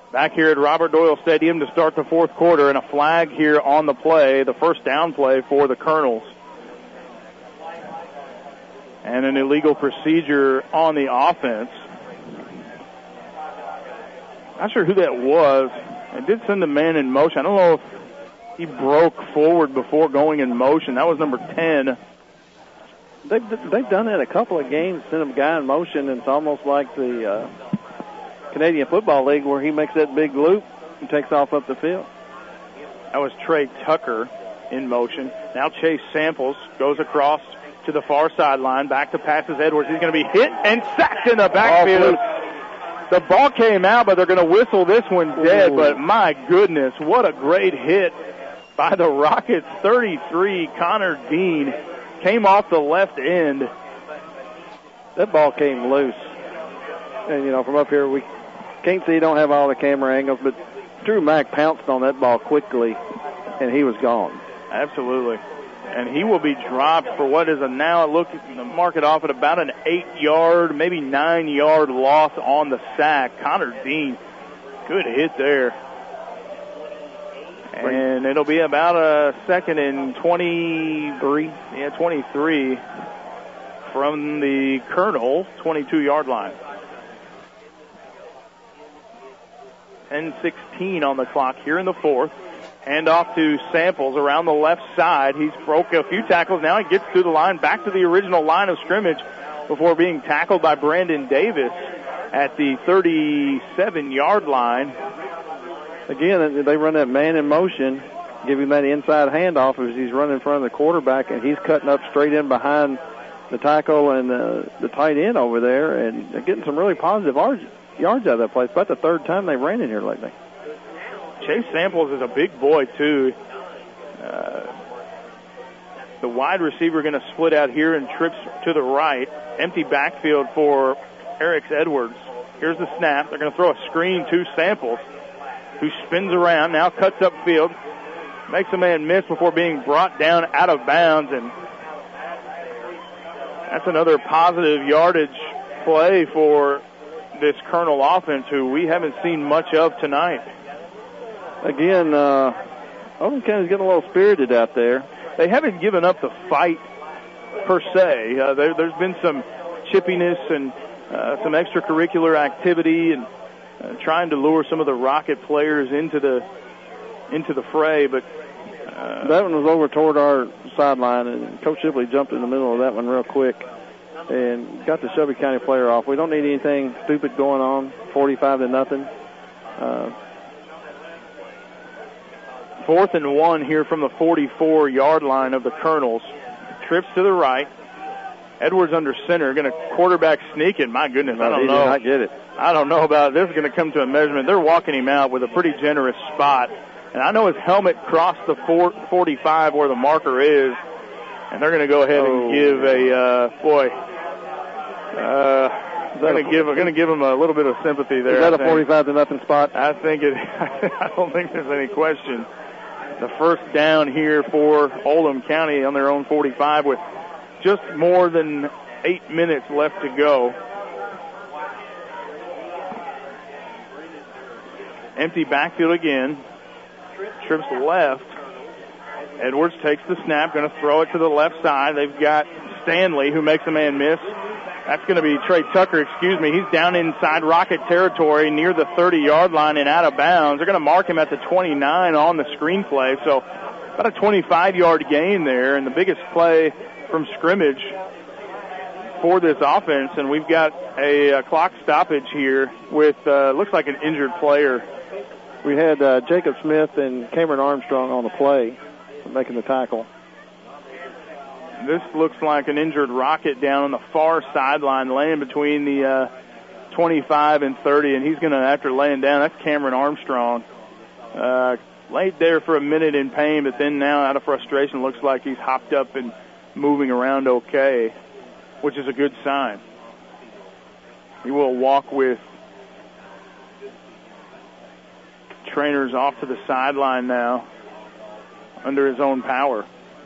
Back here at Robert Doyle Stadium to start the fourth quarter, and a flag here on the play, the first down play for the Colonels. And an illegal procedure on the offense. Not sure who that was. It did send the man in motion. I don't know if he broke forward before going in motion. That was number 10. They've done that a couple of games, sent a guy in motion, and it's almost like the Canadian Football League where he makes that big loop and takes off up the field. That was Trey Tucker in motion. Now Chase Samples goes across to the far sideline, back to passes Edwards. He's going to be hit and sacked in the backfield. The ball came out, but they're going to whistle this one dead. But my goodness, what a great hit by the Rockets. 33, Connor Dean came off the left end. That ball came loose. And, you know, from up here, we can't see, don't have all the camera angles, but Drew Mack pounced on that ball quickly, and he was gone. Absolutely. And he will be dropped for what is a now, mark it off at about an 8-yard, maybe 9-yard loss on the sack. Connor Dean, good hit there. And it'll be about a second and 23. Yeah, 23 from the Colonel 22-yard line. 10:16 on the clock here in the fourth. Hand off to Samples around the left side. He's broke a few tackles. Now he gets through the line, back to the original line of scrimmage before being tackled by Brandon Davis at the 37-yard line. Again, they run that man in motion, give him that inside handoff as he's running in front of the quarterback, and he's cutting up straight in behind the tackle and the tight end over there, and they're getting some really positive yards out of that place. About the third time they ran in here lately. Chase Samples is a big boy, too. The wide receiver going to split out here and trips to the right. Empty backfield for Eric Edwards. Here's the snap. They're going to throw a screen to Samples, who spins around, now cuts upfield, makes a man miss before being brought down out of bounds, and that's another positive yardage play for this Colonel offense, who we haven't seen much of tonight. Again, Oldham County's getting a little spirited out there. They haven't given up the fight per se. There's been some chippiness and some extracurricular activity and trying to lure some of the Rocket players into the fray, but that one was over toward our sideline, and Coach Shipley jumped in the middle of that one real quick and got the Shelby County player off. We don't need anything stupid going on. 45-0. 4th and 1 here from the 44-yard line of the Colonels. Trips to the right. Edwards under center, going to quarterback sneak it. My goodness, I don't know. He did not get it. I don't know about it. This is going to come to a measurement. They're walking him out with a pretty generous spot. And I know his helmet crossed the 45 where the marker is. And they're going to go ahead and give going to give him a little bit of sympathy there. Is that a 45-0 spot? I think it. I don't think there's any question. The first down here for Oldham County on their own 45 with just more than 8 minutes left to go. Empty backfield again. Trips left. Edwards takes the snap, going to throw it to the left side. They've got Stanley, who makes a man miss. That's going to be Trey Tucker, He's down inside Rocket territory near the 30-yard line and out of bounds. They're going to mark him at the 29 on the screen play. So about a 25-yard gain there, and the biggest play from scrimmage for this offense. And we've got a clock stoppage here with looks like an injured player. We had Jacob Smith and Cameron Armstrong on the play making the tackle. This looks like an injured Rocket down on the far sideline, laying between the 25 and 30, and he's going to, after laying down, that's Cameron Armstrong. Laid there for a minute in pain, but then now out of frustration, looks like he's hopped up and moving around okay, which is a good sign. He will walk with trainers off to the sideline now under his own power.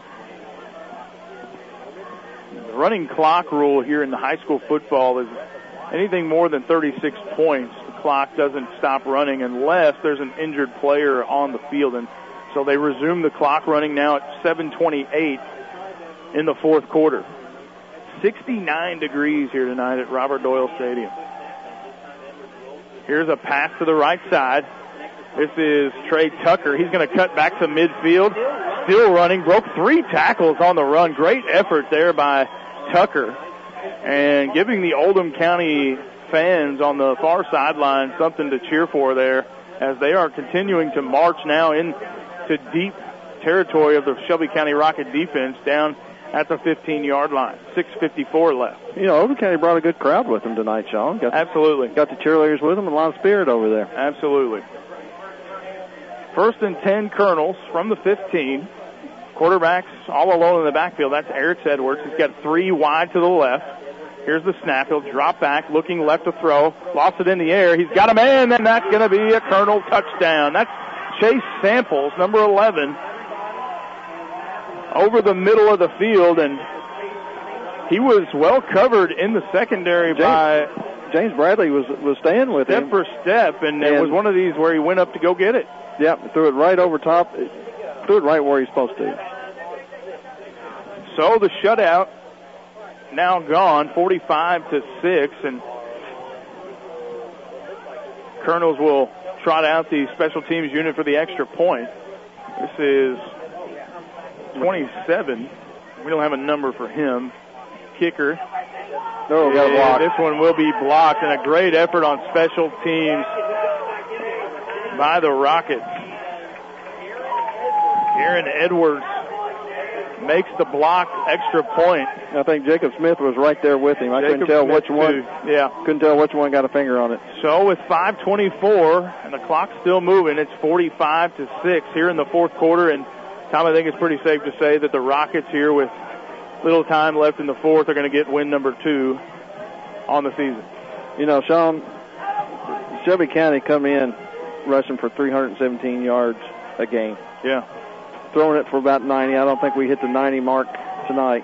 The running clock rule here in the high school football is anything more than 36 points. The clock doesn't stop running unless there's an injured player on the field. And so they resume the clock running now at 7:28 in the fourth quarter. 69 degrees here tonight at Robert Doyle Stadium. Here's a pass to the right side. This is Trey Tucker. He's going to cut back to midfield. Still running. Broke 3 tackles on the run. Great effort there by Tucker. And giving the Oldham County fans on the far sideline something to cheer for there as they are continuing to march now into deep territory of the Shelby County Rocket defense down at the 15-yard line. 6:54 left. You know, Oldham County brought a good crowd with them tonight, Sean. Absolutely. Got the cheerleaders with them and a lot of spirit over there. Absolutely. 1st and 10 Colonels from the 15. Quarterback's all alone in the backfield. That's Eric Edwards. He's got 3 wide to the left. Here's the snap. He'll drop back, looking left to throw. Lost it in the air. He's got a man, and that's going to be a Colonel touchdown. That's Chase Samples, number 11, over the middle of the field, and he was well covered in the secondary by James Bradley was staying with him. Step for step, and it was one of these where he went up to go get it. Yep, threw it right over top. Threw it right where he's supposed to. So the shutout now gone, 45-6, and Colonels will trot out the special teams unit for the extra point. This is 27. We don't have a number for him. Kicker. No, got a block. This one will be blocked, and a great effort on special teams by the Rockets. Aaron Edwards makes the block extra point. I think Jacob Smith was right there with him. I couldn't tell which one. Yeah. Couldn't tell which one got a finger on it. So with 5:24 and the clock's still moving, it's 45-6 here in the fourth quarter. And Tom, I think it's pretty safe to say that the Rockets here, with little time left in the fourth, are going to get win number 2 on the season. You know, Sean, Shelby County come in rushing for 317 yards a game. Yeah. Throwing it for about 90. I don't think we hit the 90 mark tonight.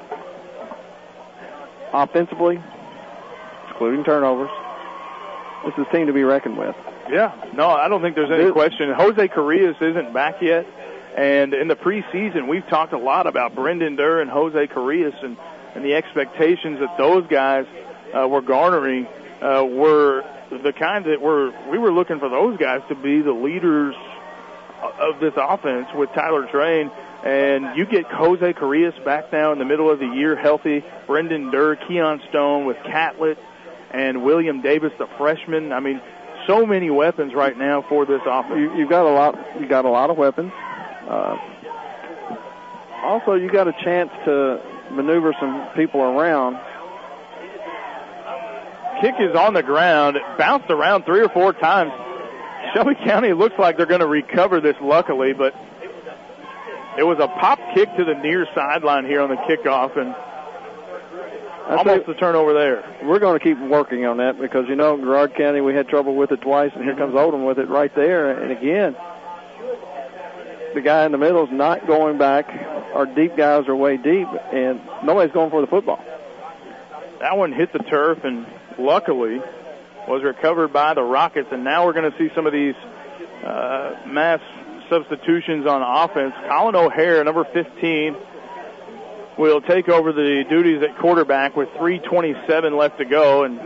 Offensively, excluding turnovers, this is a team to be reckoned with. Yeah. No, I don't think there's any question. Jose Carrillas isn't back yet. And in the preseason, we've talked a lot about Brendan Durr and Jose Carrillas and the expectations that those guys were garnering were the kind that we were looking for those guys to be the leaders of this offense with Tyler Train. And you get Jose Carrillas back now in the middle of the year healthy, Brendan Durr, Keon Stone with Catlett, and William Davis, the freshman. I mean, so many weapons right now for this offense. You've got a lot. You got a lot of weapons. Also, you got a chance to maneuver some people around. Kick is on the ground. It bounced around 3 or 4 times. Shelby County looks like they're going to recover this, luckily, but it was a pop kick to the near sideline here on the kickoff, and almost a turnover there. We're going to keep working on that because, you know, Girard County, we had trouble with it twice, and here comes Oldham with it right there. And again, the guy in the middle is not going back. Our deep guys are way deep, and nobody's going for the football. That one hit the turf, and luckily was recovered by the Rockets. And now we're going to see some of these mass substitutions on offense. Colin O'Hare, number 15, will take over the duties at quarterback with 3:27 left to go. And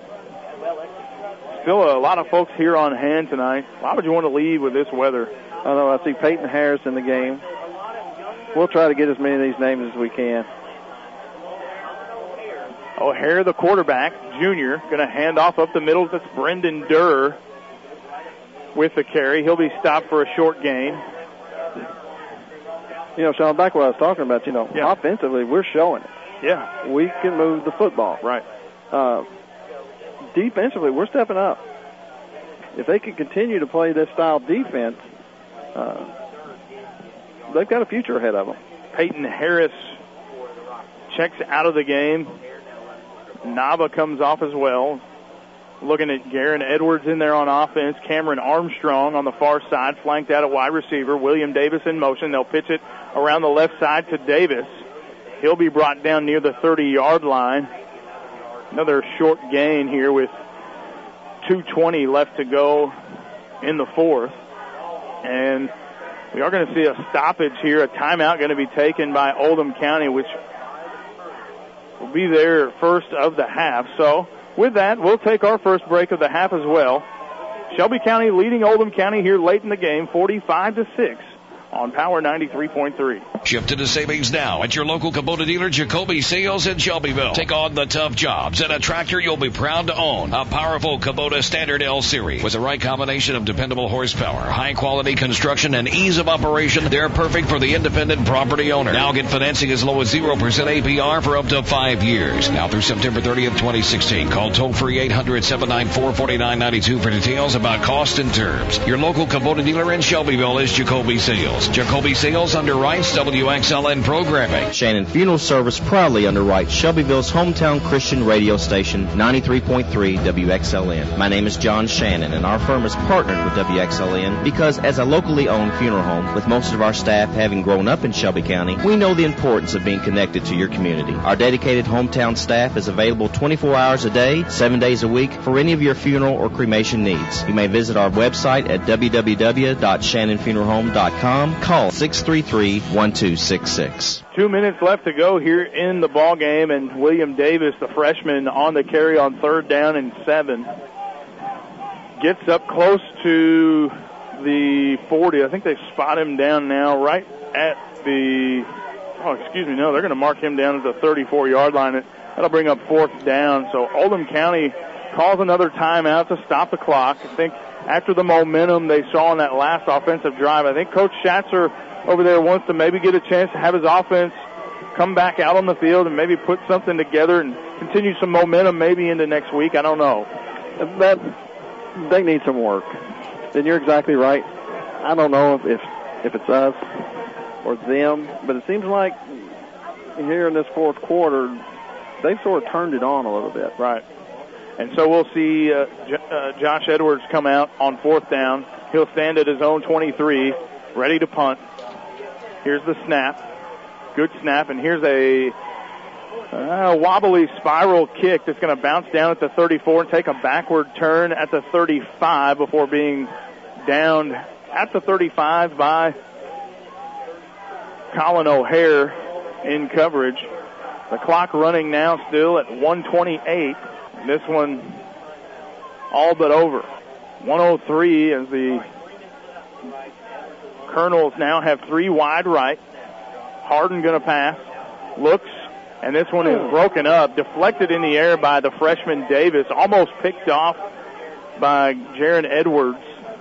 still a lot of folks here on hand tonight. Why would you want to leave with this weather? I don't know. I see Peyton Harris in the game. We'll try to get as many of these names as we can. O'Hare, the quarterback, junior, going to hand off up the middle. That's Brendan Durr with the carry. He'll be stopped for a short gain. You know, Sean, back what I was talking about, you know, offensively, we're showing it. Yeah. We can move the football. Right. Defensively, we're stepping up. If they can continue to play this style of defense, they've got a future ahead of them. Peyton Harris checks out of the game. Nava comes off as well. Looking at Garen Edwards in there on offense. Cameron Armstrong on the far side, flanked out at wide receiver. William Davis in motion. They'll pitch it around the left side to Davis. He'll be brought down near the 30-yard line. Another short gain here with 2:20 left to go in the fourth. And we are going to see a stoppage here, a timeout going to be taken by Oldham County, which will be their first of the half. So with that, we'll take our first break of the half as well. Shelby County leading Oldham County here late in the game, 45-6 on Power 93.3. Shift into savings now at your local Kubota dealer, Jacoby Sales in Shelbyville. Take on the tough jobs and a tractor you'll be proud to own. A powerful Kubota Standard L Series with the right combination of dependable horsepower, high quality construction, and ease of operation. They're perfect for the independent property owner. Now get financing as low as 0% APR for up to 5 years. Now through September 30th, 2016. Call toll-free 800-794-4992 for details about cost and terms. Your local Kubota dealer in Shelbyville is Jacoby Sales. Jacoby Sales underwrites WXLN programming. Shannon Funeral Service proudly underwrites Shelbyville's hometown Christian radio station, 93.3 WXLN. My name is John Shannon, and our firm is partnered with WXLN because as a locally owned funeral home, with most of our staff having grown up in Shelby County, we know the importance of being connected to your community. Our dedicated hometown staff is available 24 hours a day, 7 days a week for any of your funeral or cremation needs. You may visit our website at www.shannonfuneralhome.com. Call 633-1266. 2 minutes left to go here in the ball game, and William Davis, the freshman, on the carry on 3rd down and 7. Gets up close to the 40. I think they spot him down now right at the, they're going to mark him down at the 34-yard line. That'll bring up 4th down. So Oldham County calls another timeout to stop the clock. I think after the momentum they saw in that last offensive drive, I think Coach Schatzer over there wants to maybe get a chance to have his offense come back out on the field and maybe put something together and continue some momentum maybe into next week. I don't know. They need some work. And you're exactly right. I don't know if it's us or them, but it seems like here in this fourth quarter, they've sort of turned it on a little bit. Right. And so we'll see Josh Edwards come out on 4th down. He'll stand at his own 23, ready to punt. Here's the snap. Good snap. And here's a wobbly spiral kick that's going to bounce down at the 34 and take a backward turn at the 35 before being downed at the 35 by Colin O'Hare in coverage. The clock running now still at 1:28. This one all but over. 1:03 as the Colonels now have 3 wide right. Harden going to pass. Looks. And this one is broken up. Deflected in the air by the freshman Davis. Almost picked off by Jaron Edwards.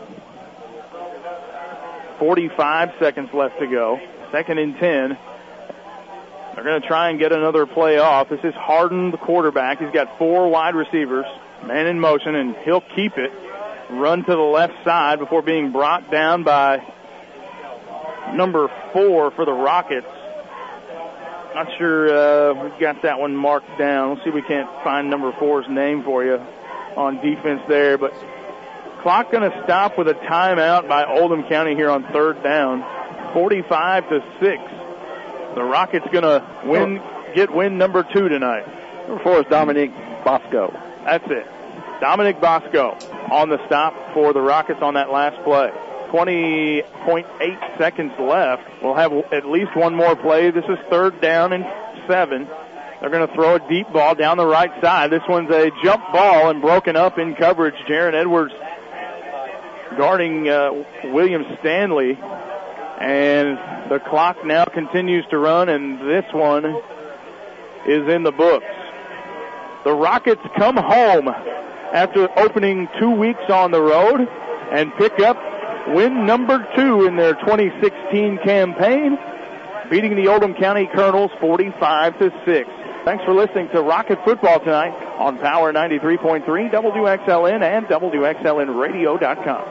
45 seconds left to go. 2nd and 10. They're going to try and get another play off. This is Harden, the quarterback. He's got 4 wide receivers. Man in motion, and he'll keep it. Run to the left side before being brought down by number 4 for the Rockets. Not sure we've got that one marked down. We'll see if we can't find number 4's name for you on defense there. But clock going to stop with a timeout by Oldham County here on 3rd down. 45-6. The Rockets going to get win number 2 tonight. Number 4 is Dominic Bosco. That's it. Dominic Bosco on the stop for the Rockets on that last play. 20.8 seconds left. We'll have at least one more play. This is 3rd down and 7. They're going to throw a deep ball down the right side. This one's a jump ball and broken up in coverage. Jaron Edwards guarding William Stanley. And the clock now continues to run, and this one is in the books. The Rockets come home after opening 2 weeks on the road and pick up win number 2 in their 2016 campaign, beating the Oldham County Colonels 45-6. Thanks for listening to Rocket Football tonight on Power 93.3, WXLN, and WXLNradio.com.